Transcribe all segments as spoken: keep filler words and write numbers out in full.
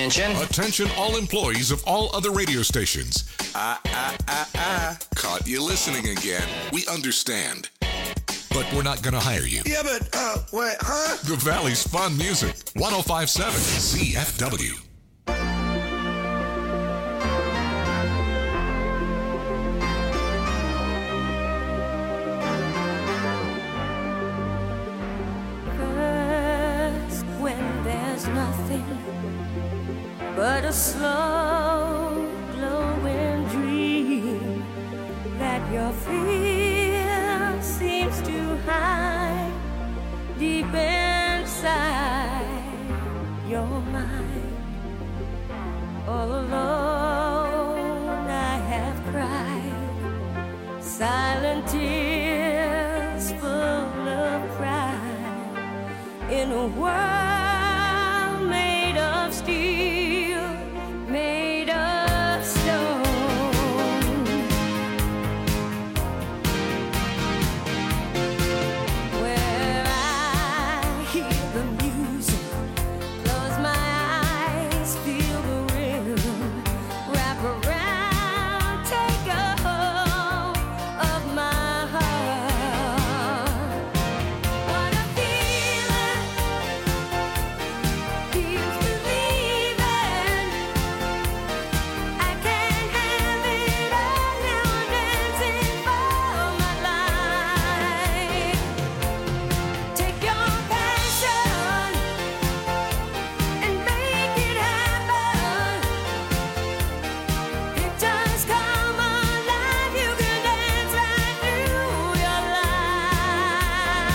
Attention. Attention all employees of all other radio stations. Ah, ah, ah, ah. Caught you listening again. We understand. But we're not going to hire you. Yeah, but, uh, what, huh? The Valley's fun music. one oh five point seven C F W. First, when there's nothing but a slow, glowing dream that your fear seems to hide deep inside your mind. All alone I have cried silent tears full of pride in a world made of steel, made of stone. Where I hear the music, close my eyes, feel the rhythm, wrap around, take a hold of my heart. What a feeling, feels believing. I can't have it all now, I'm dancing for my life. Take your passion and make it happen. It just come alive, you can dance right through your life.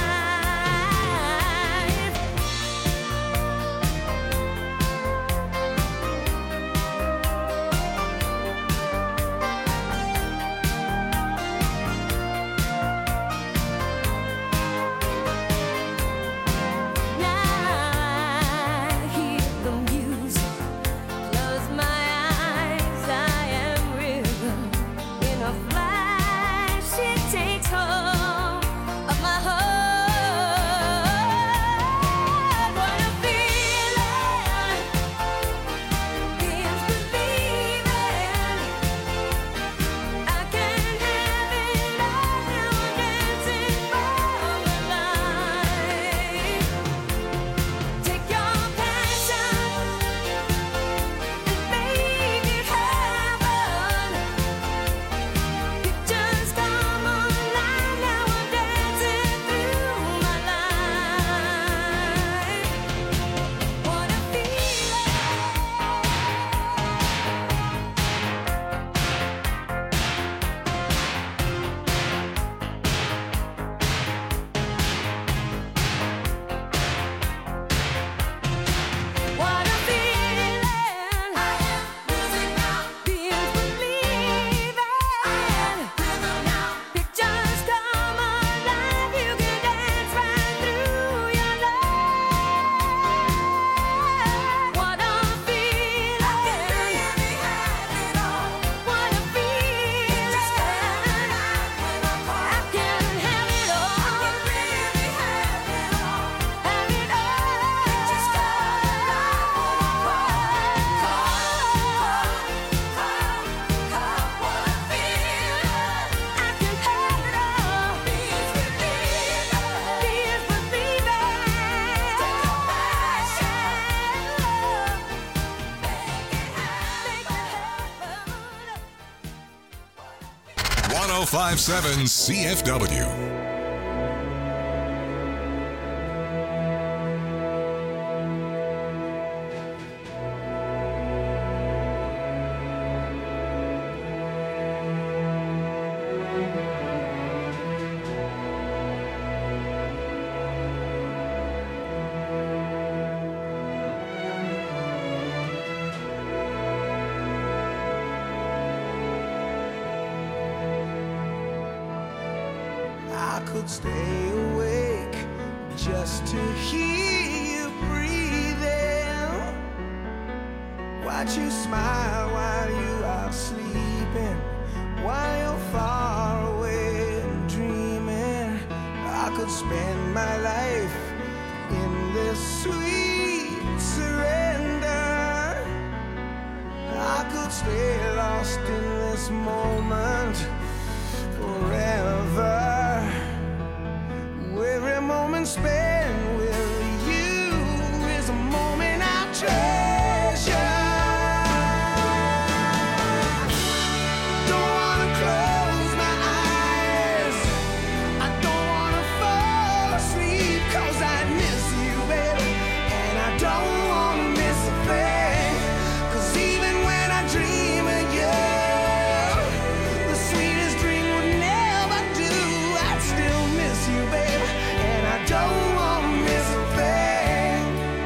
Now I hear the music, close my eyes, I am rhythm. In a flash, it takes hold of my heart. What a feeling, feels believing. I can't have it all now, I'm dancing for my life. Take your passion and make it happen. It just come alive now, I'm dancing through my life. What a feeling. What a feeling. I am music now. Feels believing. I am rhythm now. Pictures come alive. You can dance right through your life. What a feeling. I can really have it all. What a feeling. Just come alive when I'm I can have it all. I can really have it all. Have it all. Just come alive when I'm What a feeling. I can have it all. Feels believing. Feels believing. Take your passion. Make it happen. one oh five point seven C F W. I could stay awake just to hear you breathing. Watch you smile while you are sleeping, while you're far away and dreaming. I could spend my life in this sweet surrender. stay lost in this moment forever. Every moment spent with you is a moment I treasure. Don't wanna close my eyes, I don't wanna fall asleep, 'cause I miss you, baby, and I don't wanna miss a thing. 'Cause even when I dream of you, the sweetest dream would never do. I'd still miss you, baby, and I don't wanna miss a thing.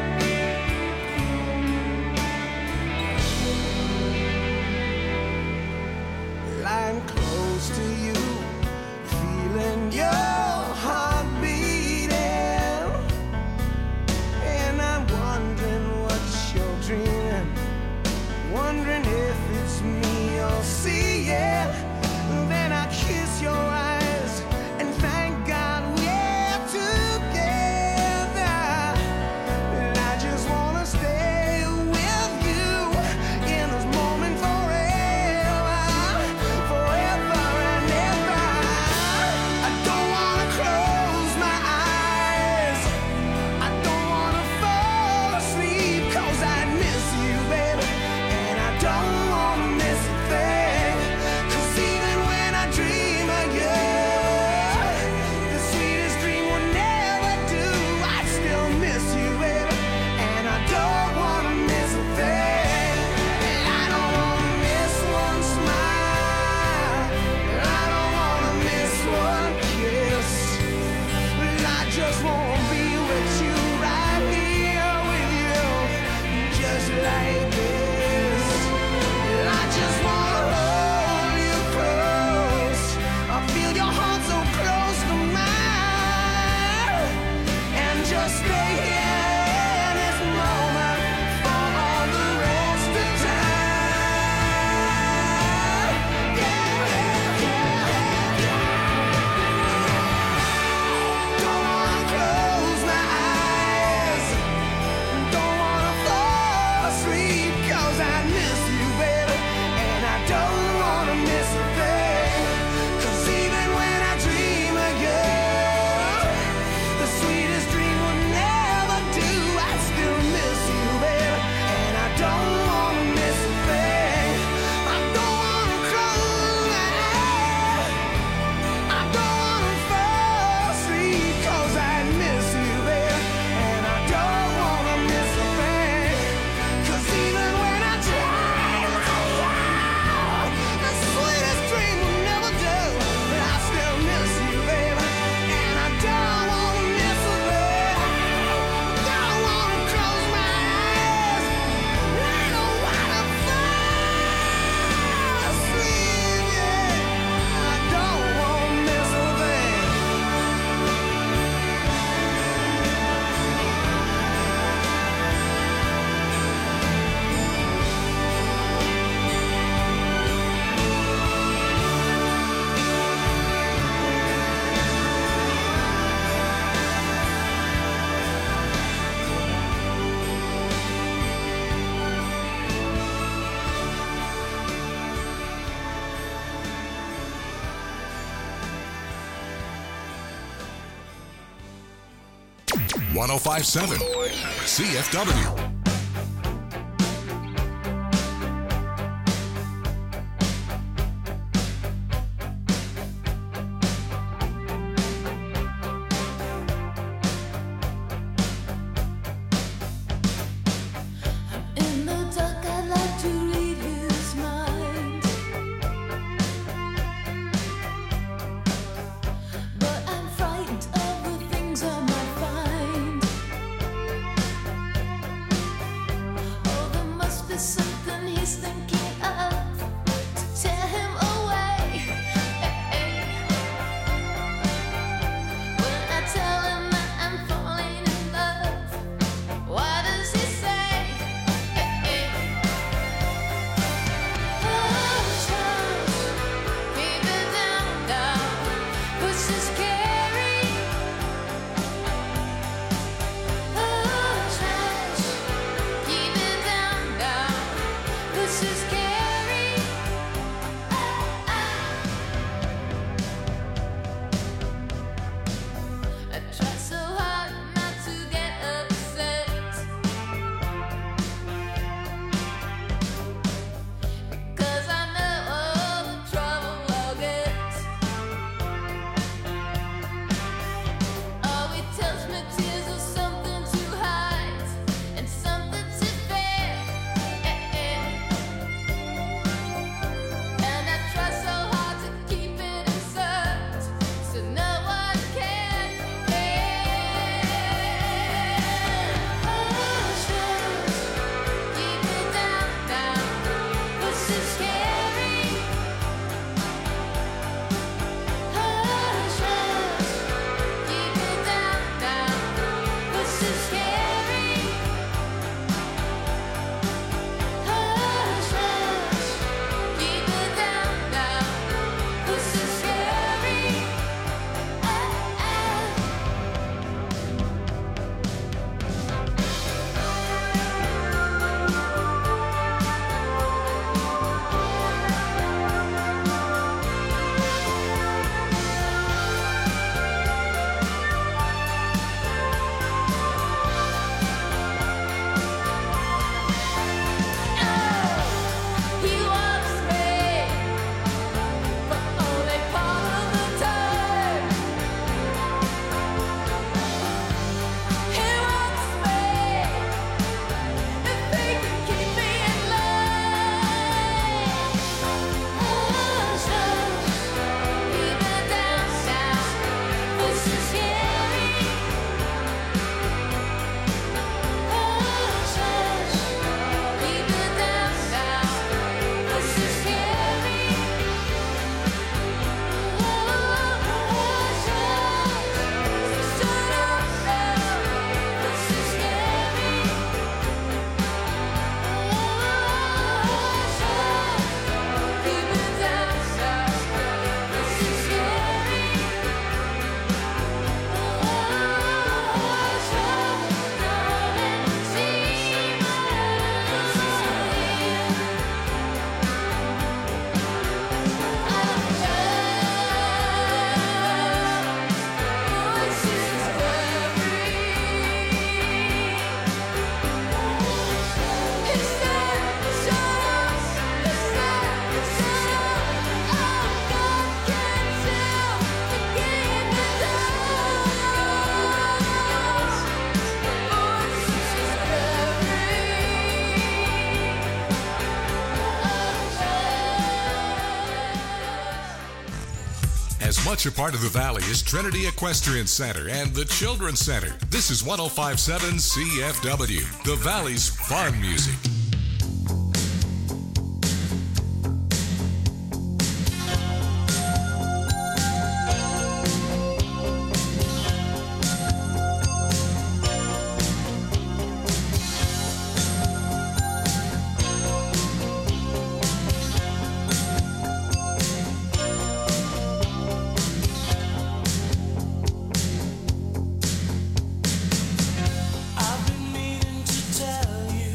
Lying close to you, feeling your heart beating, and I'm wondering what you're dreaming, wondering if it's me you're seeing. Then I kiss your eyes and thank God we're together. And I just wanna stay with you in this moment forever, forever and ever. I don't wanna close my eyes, I don't wanna fall asleep, 'cause I miss you, baby, and I don't wanna miss a thing. 'Cause even when I dream of you, the sweetest dream will never do. I still miss you, baby, and I don't wanna miss a thing. And I don't wanna miss one smile, and I don't wanna miss one kiss. And I just wanna be with you, right here with you, just like this. And I just wanna hold you close, I feel your heart so close to mine, and just stay here in this moment for all the rest of time. Yeah, yeah, yeah, yeah. Don't wanna close my eyes, don't wanna fall asleep, 'cause I miss you, baby, and I don't wanna miss a thing. 'Cause even when I dream of you, the sweetest dream will never do. I still miss you, baby, and I don't wanna miss a thing. I don't wanna close my eyes, I don't wanna fall asleep, 'cause I miss you, baby, and I don't wanna miss a thing. 'Cause even when I dream of you, the sweetest dream will never do. But I still miss you, baby, and I don't wanna miss a thing. Don't wanna close my eyes, I don't wanna fall asleep, yeah. I don't wanna miss a thing. one oh five point seven C F W. In the dark, I'd like to read his mind, but I'm frightened of the things I might find. As much a part of the Valley as Trinity Equestrian Center and the Children's Center. This is one oh five point seven C F W, the Valley's fun music. I've been meaning to tell you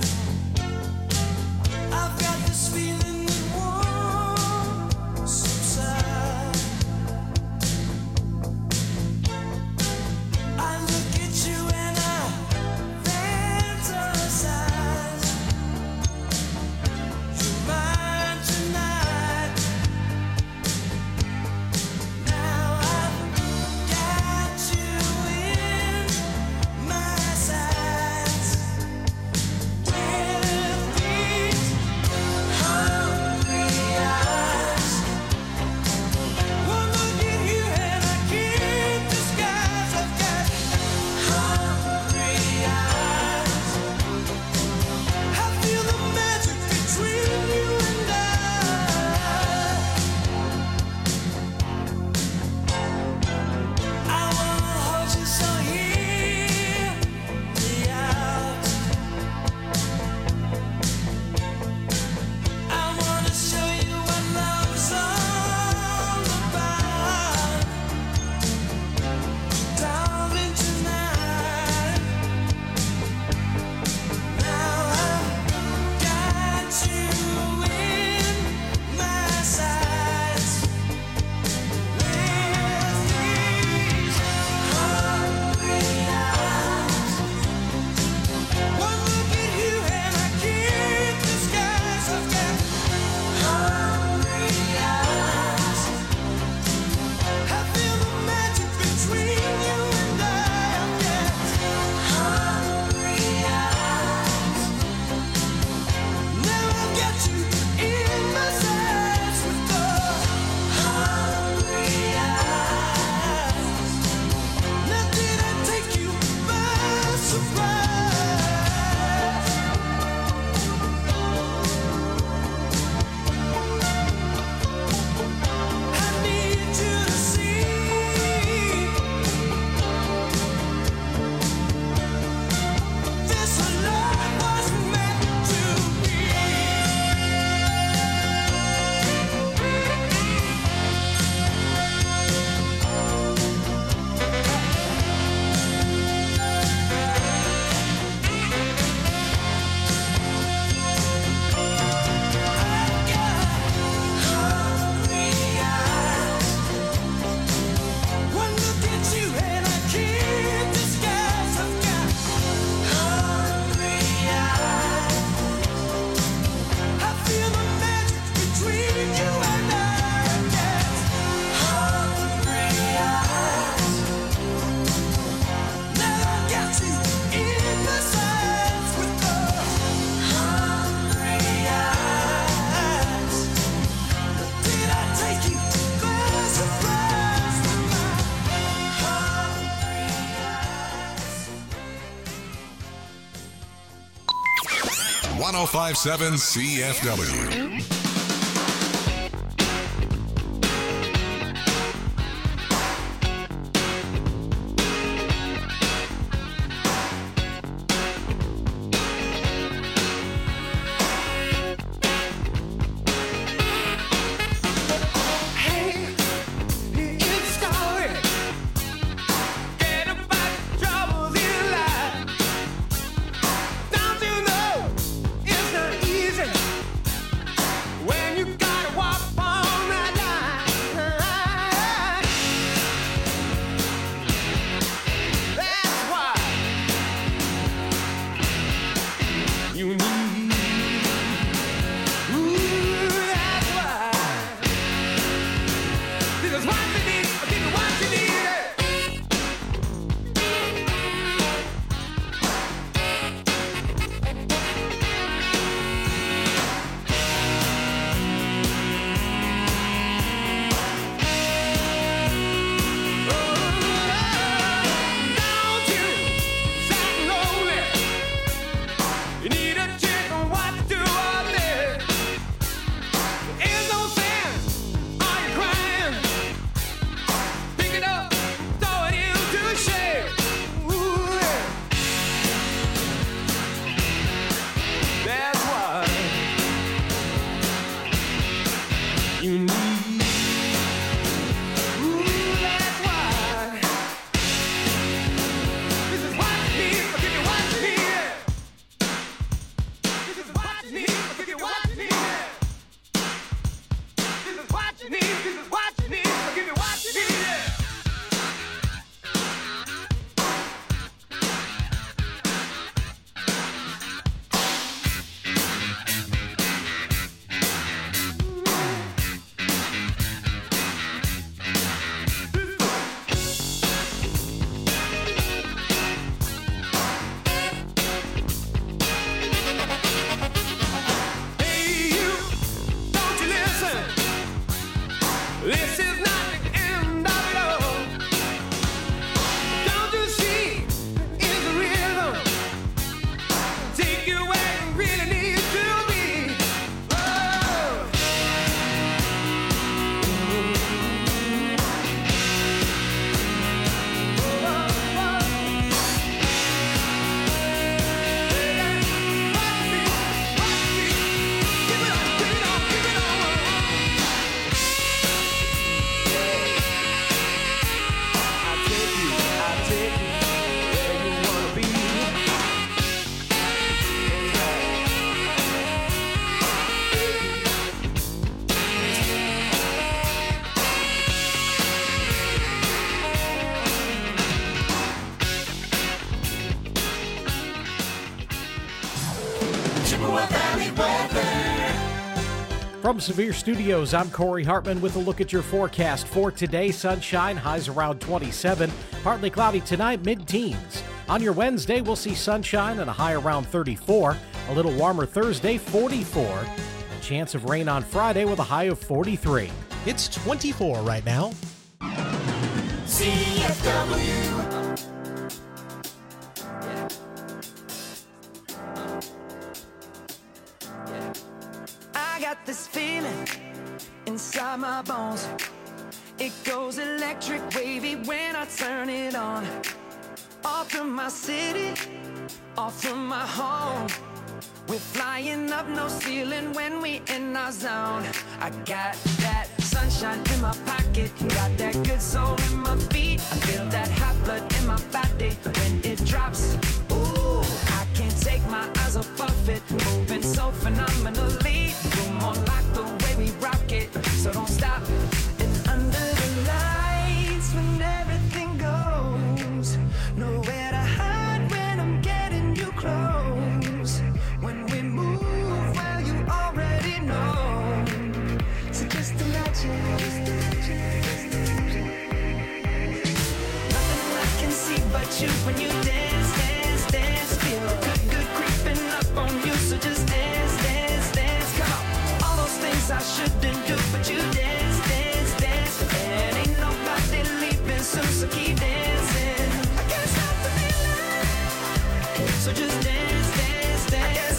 one oh five point seven C F W. Chippewa Valley weather. From Sevier Studios, I'm Corey Hartman with a look at your forecast for today. Sunshine, highs around twenty-seven. Partly cloudy tonight, mid-teens. On your Wednesday, we'll see sunshine and a high around thirty-four. A little warmer Thursday, forty-four. A chance of rain on Friday with a high of forty-three. It's twenty-four right now. C F W. I got this feeling inside my bones. It goes electric wavy when I turn it on. Off from my city, off from my home. We're flying up no ceiling when we in our zone. I got that sunshine in my pocket, got that good soul in my feet. I feel that hot blood in my body when it drops. Ooh, I can't take my eyes off of it, moving so phenomenally. You're more like the way we rock it, so don't stop. And under the lights when everything goes, nowhere to hide when I'm getting you close. When we move, well, you already know. So just imagine. Nothing I can see but you when you dance, dance, dance. Feel good, good creeping up on you. So just dance, dance, dance. Come on. All those things I shouldn't do, but you dance, dance, dance. And ain't nobody leaving soon, so keep dancing. I can't stop the feeling. So just dance, dance, dance.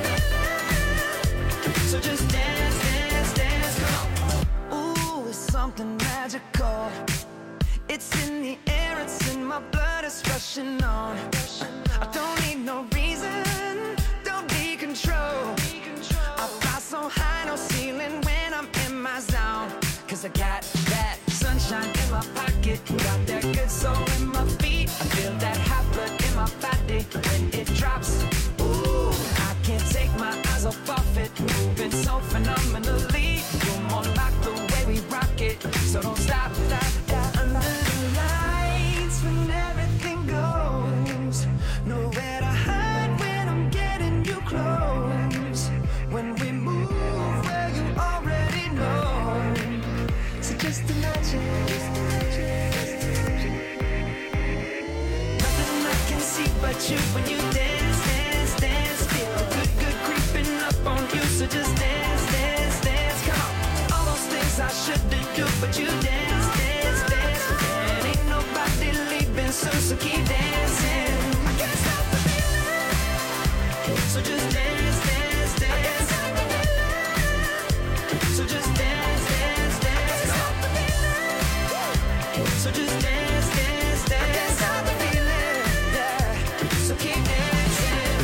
So just dance, dance, dance, come on. Ooh, it's something magical. It's in the air, it's in my blood, it's rushing on. I don't need no reason, don't be control. I fly so high, no ceiling when I'm in my zone. Cause I got that sunshine in my pocket, got that good soul in my feet. I feel that hot blood in my body when it drops. Ooh, I can't take my eyes off of it, moving so phenomenally. You're more like the way we rock it, so don't stop, stop, stop. Under the lights when everything goes, nowhere to hide when I'm getting you close. When we move, well, you already know. So just imagine. Nothing I can see but you when you dance, dance, dance. Feel good, good creeping up on you. So just dance, dance, dance. Come on. All those things I shouldn't do, but you dance, dance, dance. And ain't nobody leaving soon, so keep dancing. I can't stop the feeling. So just dance, dance, dance. So just dance, dance, dance. Stop the feeling. So just dance, dance, dance. I can't stop the feeling. Yeah. So keep dancing.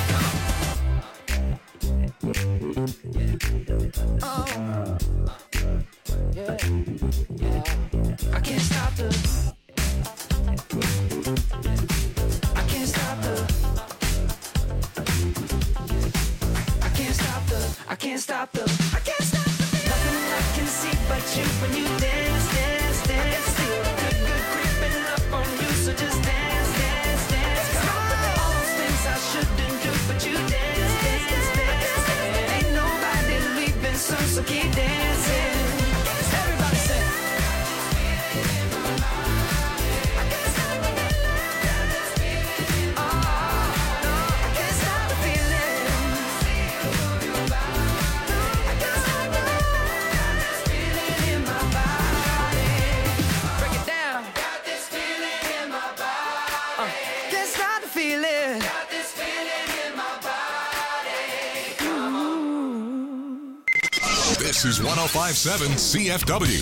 Oh. Yeah. Yeah. I can't stop the. I can't stop the. I can't stop the. I can't stop the. I can't stop the. Nothing I can see but you when you dance, dance, dance. Feel good, good creeping up on you. So just dance, dance, dance. All those things I shouldn't do, but you dance, dance, dance. And ain't nobody leaving soon, so keep dancing. Everybody sing. This is one oh five point seven C F W.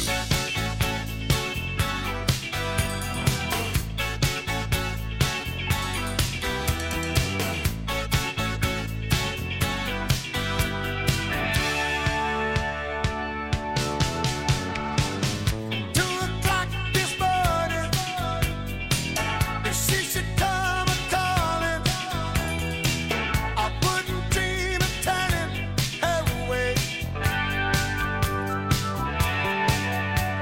Turning her away.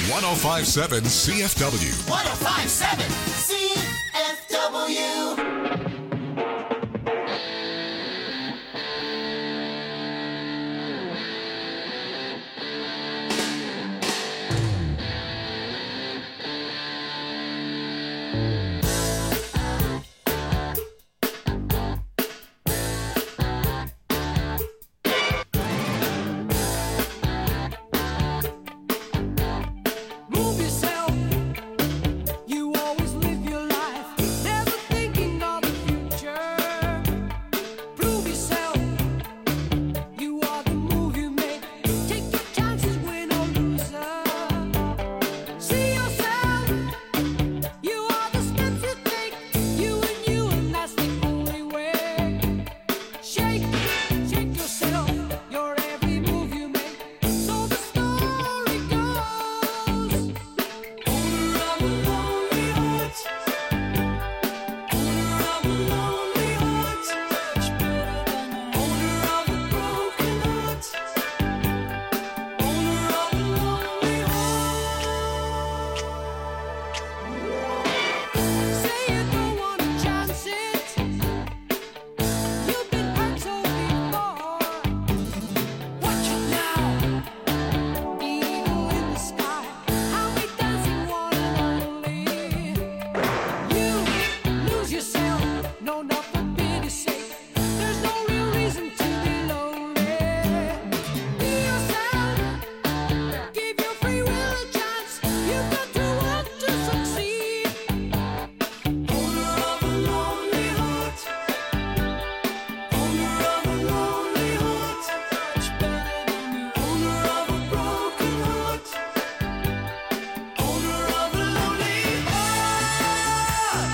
one oh five point seven C F W. one oh five point seven C F W. Move yourself. You always live your life, never thinking of the future. Prove yourself. You are the move you make. Take your chances, win or loser. See yourself. You are the steps you take. You and you, and that's the only way. Shake, shake yourself. Your every move you make. So the story goes. Owner of a lonely heart. Owner of a lonely heart. Owner of a broken heart. Owner of a lonely heart. Say you don't want to chance it. You've been hurt so before. Watch it now. Eagle in the sky. How we dancing one and only. You lose yourself. No, not for pity's sake. There's no real reason to be lonely. Be yourself. Give your free will a chance. You've got to want to succeed. Owner of a lonely heart. Owner of a lonely heart. Owner of a broken heart. Owner of a lonely heart.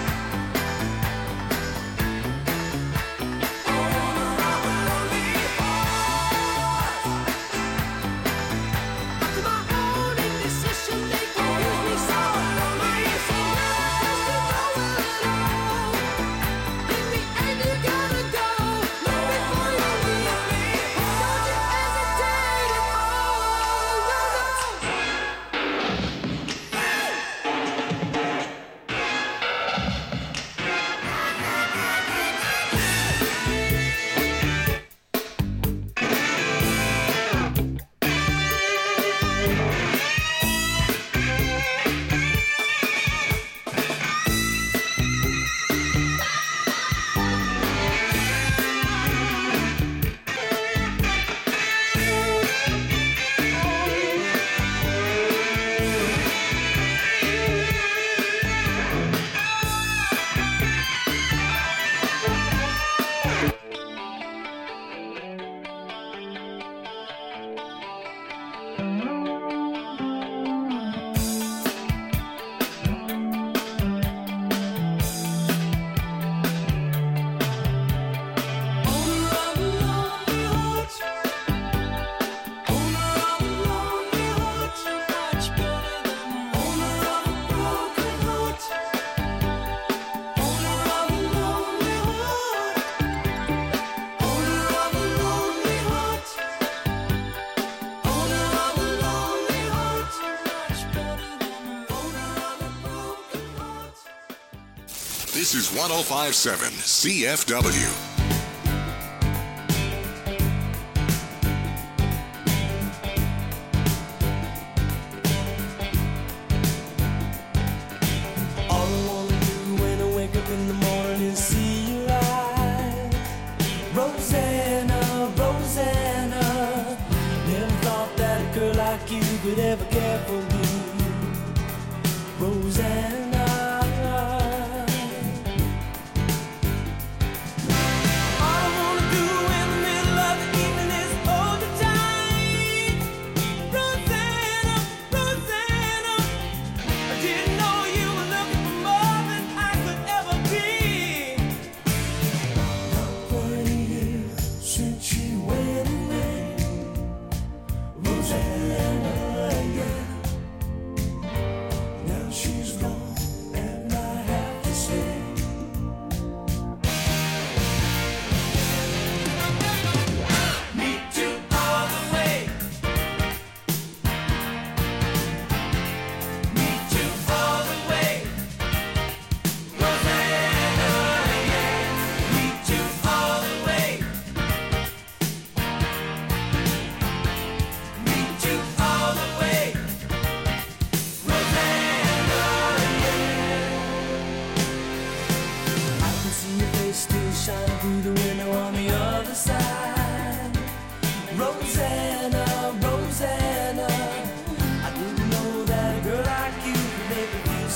Owner of a lonely heart. After my own indecision, they confuse me so. My insane love to nowhere at all. In the end, you gotta go. Look before you leave me. Don't you hesitate at all. No, no. Owner of a lonely heart. Owner of a lonely heart. Owner of a broken heart. Owner of a lonely heart. Owner of a lonely heart. Owner of a lonely heart. Owner of a broken heart. This is one oh five point seven C F W. All I wanna do when I wake up in the morning is see your eyes. Rosanna, Rosanna. Never thought that a girl like you could ever care for me. Rosanna. All I wanna do in the middle of the evening is hold you tight. Rosanna, Rosanna. I didn't know you were looking for more than I could ever be. Not for a year since she went away. Rosanna, yeah. Now she's gone.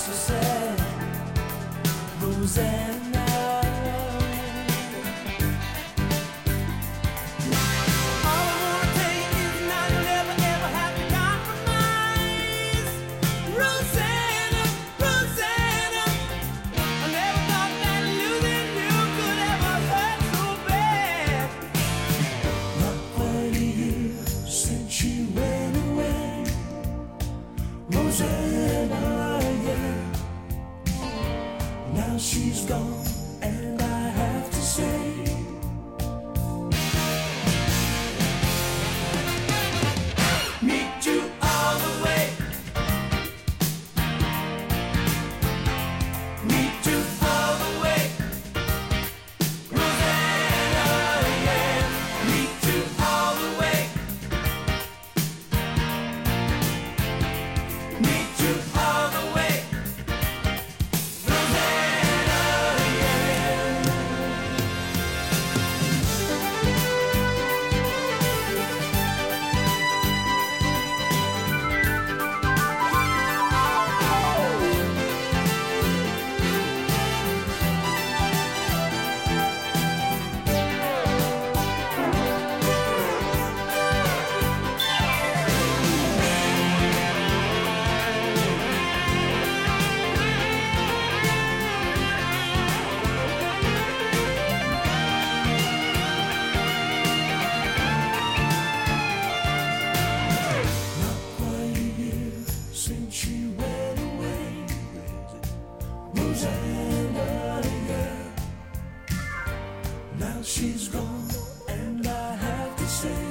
so sad, Rosanna. All I wanna tell you is now you'll never ever have to compromise, Rosanna, Rosanna. I never thought that losing you could ever hurt so bad. Not quite a year since you went away, Rosanna, yeah. Now she's gone, and I have to say, meet you all the way. Meet you all the way. Rosanna, yeah. Meet you all the way. Meet you all the way. Rosanna, yeah. Not quite a year since she went away, Rosanna, yeah. Now she's gone, and I have to say,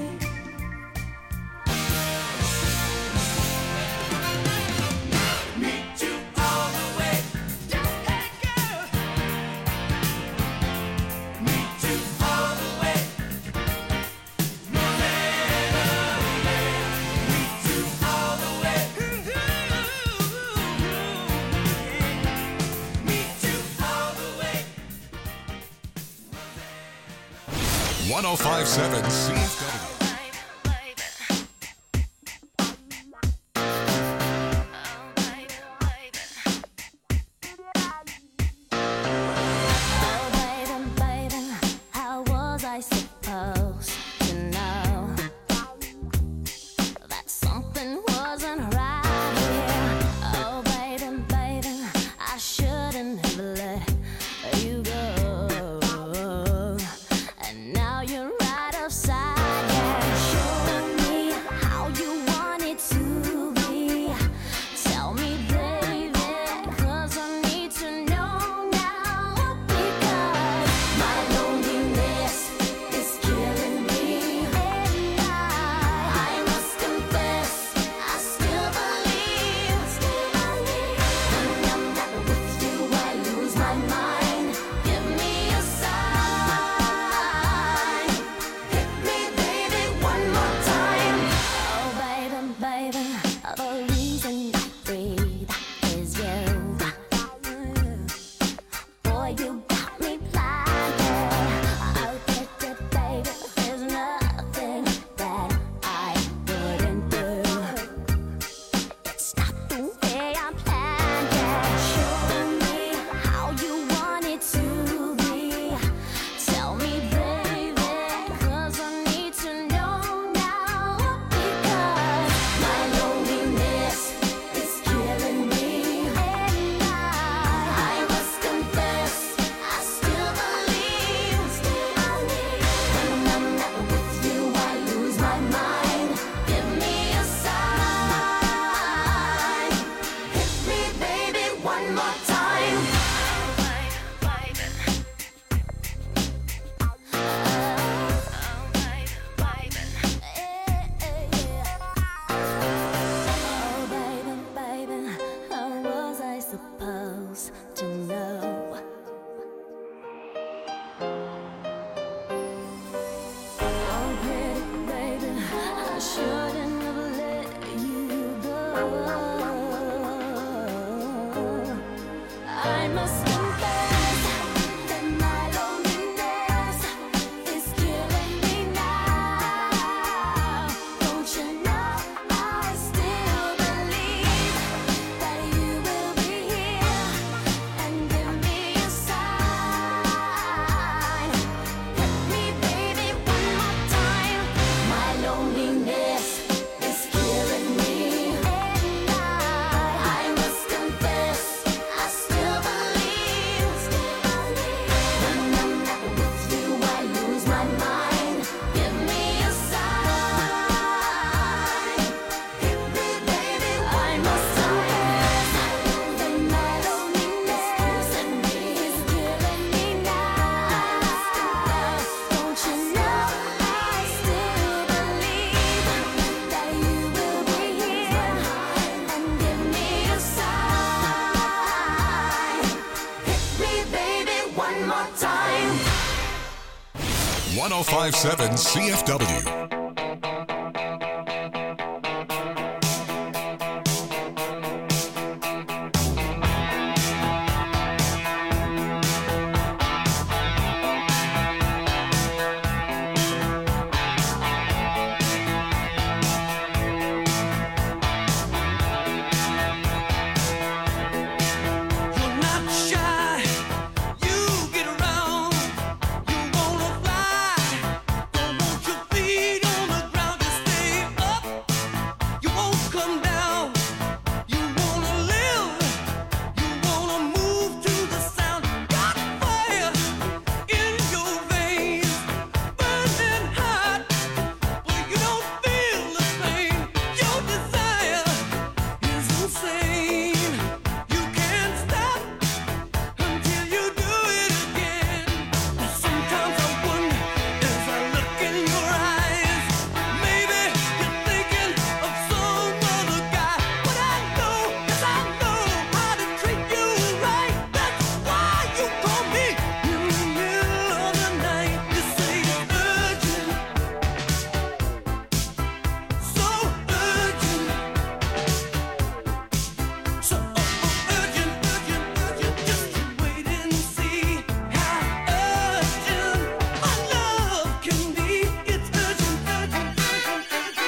meet you all the way. Just let it go. Meet you all the way. Rosanna, yeah. Meet you all the way. Meet you all the way. one oh five point seven C F W. Oh, baby, baby, how was I supposed to know that something wasn't right here? Oh, baby, baby, I shouldn't have let you go. And now you're right upside down. Show me how you want it to be. Tell me, baby, 'cause I need to know now. Because my loneliness is killing me. And I, I must confess, I still believe, still believe. When I'm not with you, I lose my mind. Give me a sign. Hit me, baby, one more time. Oh, baby, baby, the reason I breathe is you. Boy, you got me blinded. Oh, baby, baby, there's nothing that I wouldn't do. It's not the way I planned it. Show me how you want it to be. Tell me, baby, 'cause I need to know now. Because my loneliness is killing me. And I, I must confess, I still believe, still believe. When I'm not with you, I lose my mind. Give me a sign. Hit me, baby, one more time. Oh, baby, baby, how was I supposed to know? Oh, pretty baby, I shouldn't have let you go. I must confess that my loneliness is killing me now. Don't you know I still believe that you will be here? one oh five point seven C F W. You're not shy, you get around, you wanna fly, don't want your feet on the ground, just stay up, you won't come down, you wanna live, you wanna move to the sound, got fire in your veins, burning hot, but you don't feel the pain, your desire is insane, you can't stop until you do it again. Sometimes I wonder, as I look in your eyes, maybe you're thinking of some other guy. But I know, yes I know how to treat you right. That's why you call me in the middle of the night. You say it's urgent, so urgent. So urgent, urgent, urgent, just wait and see how urgent my love can be. It's urgent, urgent, urgent,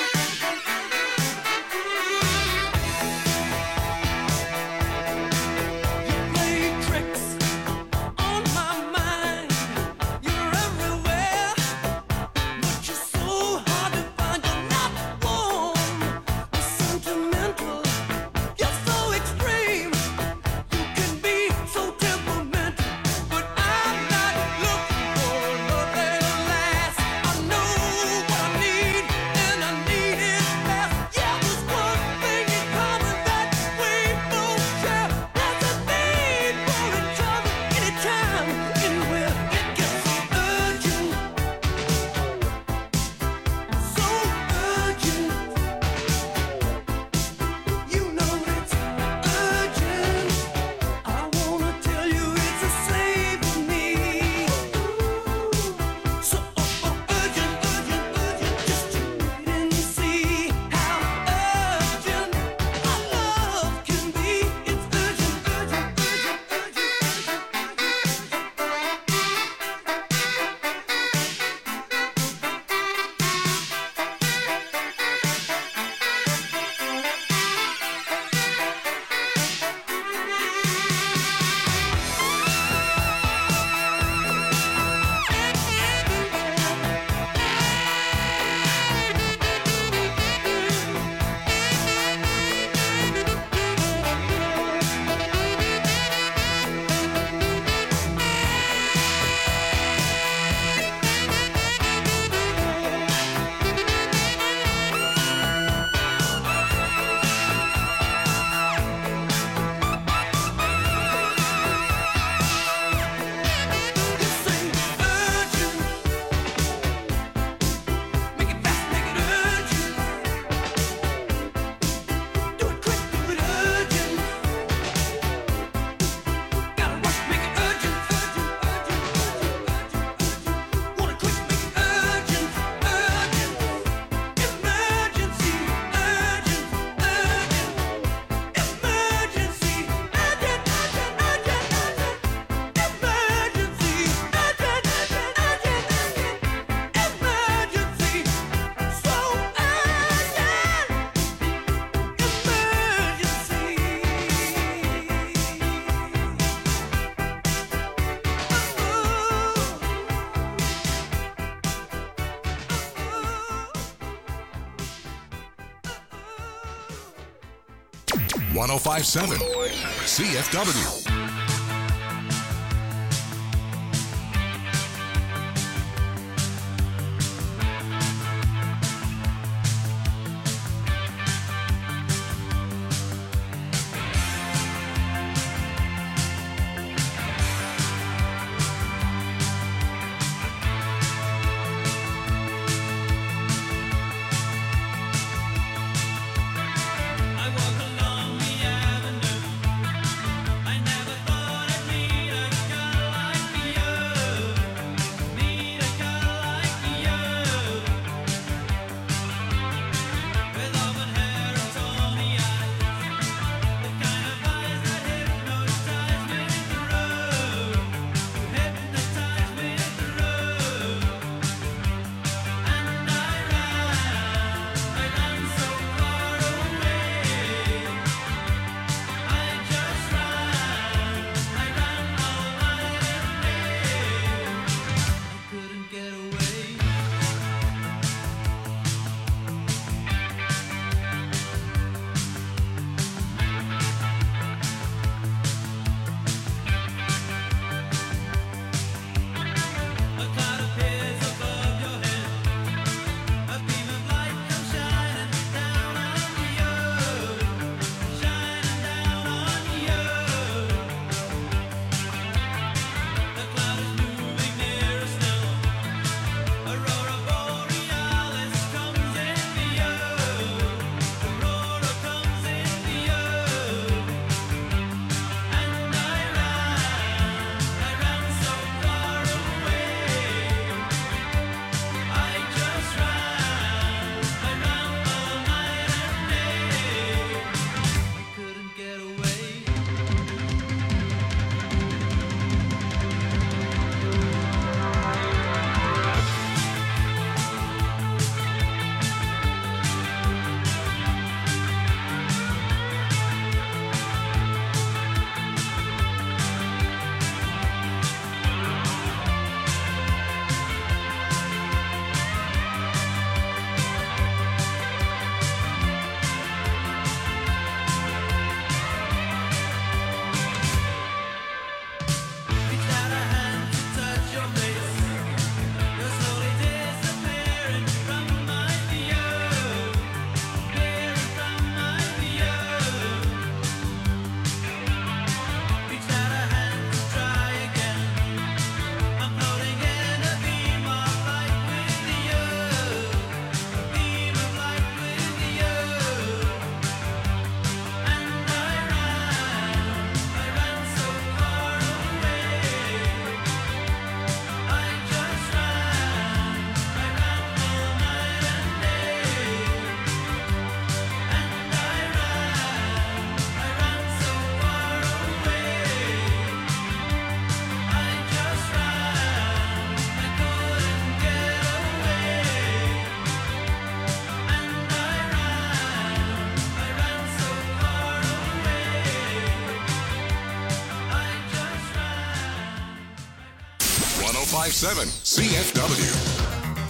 you play tricks on my mind. You're everywhere, but you're so hard to find. You're not warm or sentimental. You're so extreme, you can be so temperamental, but I'm not looking for love that'll last. I know what I need, and I need it fast. Yeah, there's one thing in common that we both share. There's a need for each other, anytime, anywhere. It gets so urgent, so urgent. You know it's urgent. I wanna tell you it's a saving me. So urgent, urgent, urgent, just to wait and see how urgent my love can be. It's urgent, urgent, urgent, You say urgent, make it fast, make it urgent. Do it quick, do it urgent. Gotta rush, make it urgent, urgent, urgent, urgent, urgent. Want it quick, make it urgent, urgent. Emergency, urgent, urgent. Emergency, urgent, urgent, urgent, urgent. Emergency, urgent, urgent, urgent, urgent. Emergency, so urgent. one oh five point seven C F W. I walk along the avenue. I never five seven C F W.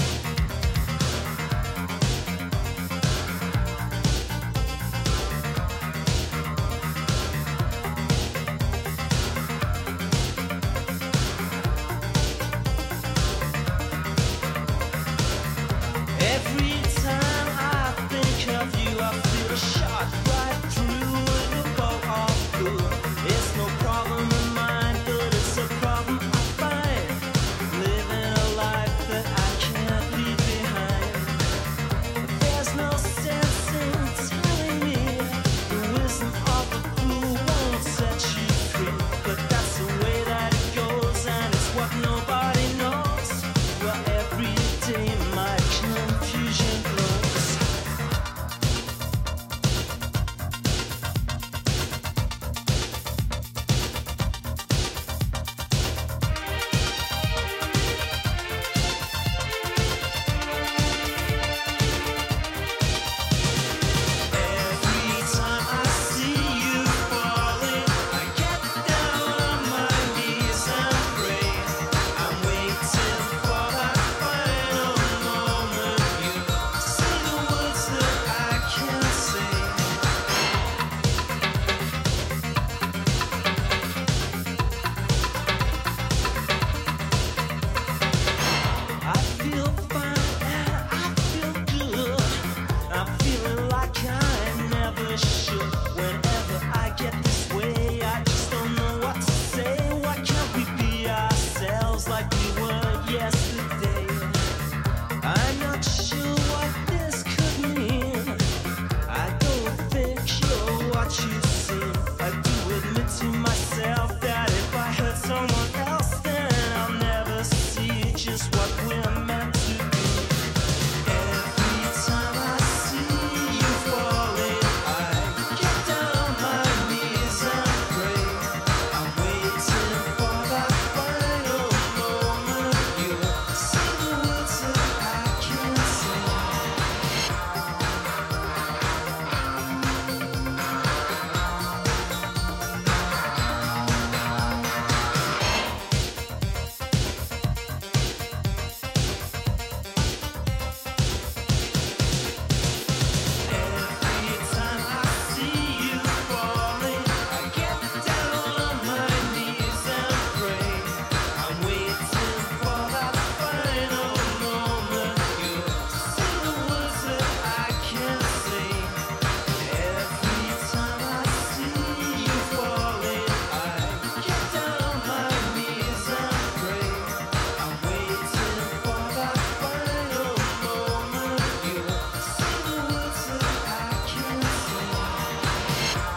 Every time I think of you, I feel a shot right through with a bow of blue. It's no problem of mine, but it's a problem I find. Living a life that I can't leave behind. There's no sense in telling me the wisdom of the blue won't set you free. But that's the way that it goes, and it's what nobody knows. Well, every day my confusion grows. Every time I see you falling, I get down on my knees and pray. I'm waiting for that final moment. You say the words that I can't say. I feel fine and I feel good. I'm feeling like I never should. Whenever I get this way, I just don't know what to say. Why can't we be ourselves like we were yesterday? I'm not sure what this could mean. I don't think you're what you seem. I do admit to myself that if I hurt someone else, then I'll never see just what we're meant to be. Every time I see you falling, I get down on my knees and pray. I'm waiting for that final moment. You say the words that I can't say. Every time I see you falling, I get down on my knees and pray. I'm waiting for that final moment. You say the words that I can't say. Every time I see you falling, I get down on my knees and pray. I'm waiting for that final moment. You say the words that I can't say.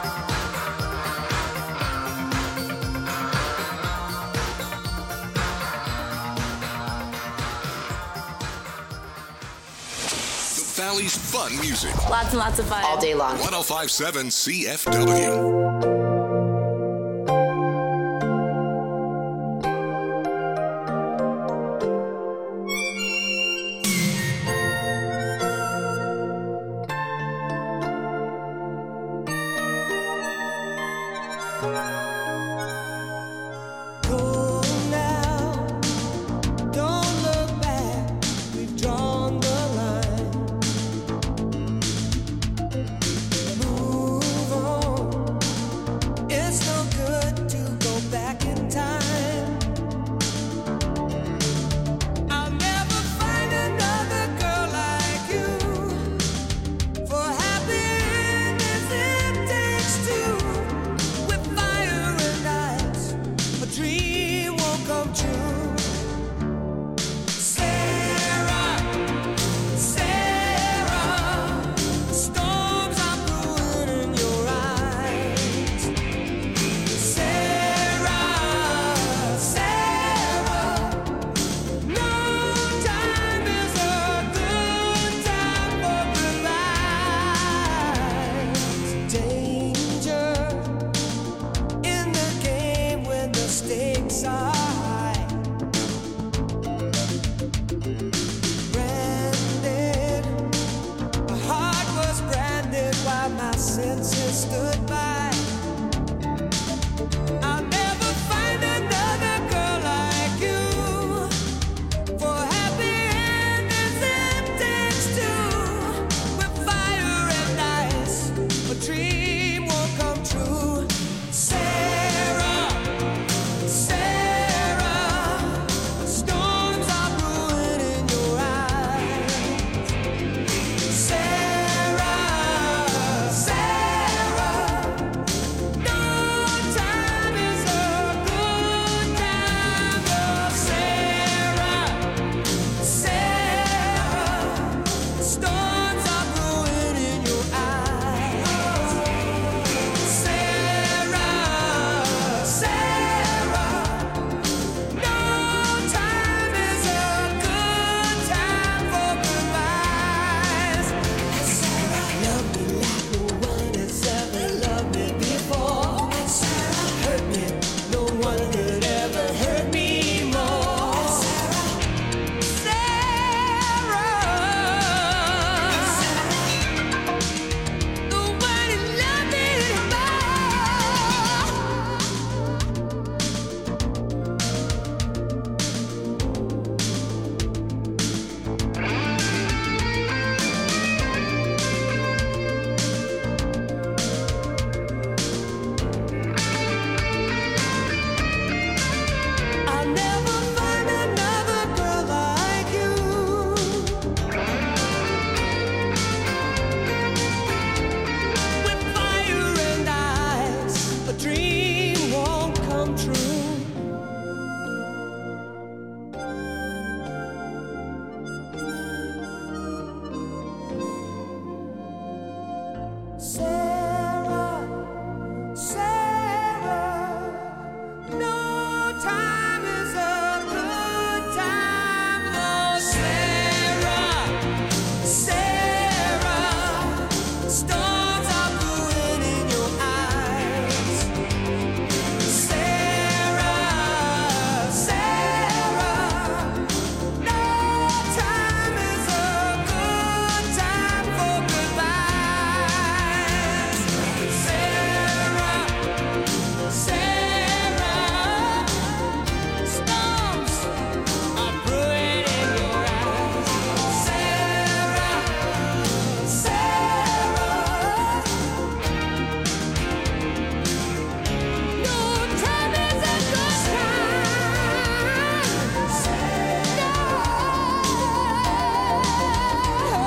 The Valley's fun music. Lots and lots of fun. All day long. ten fifty-seven C F W.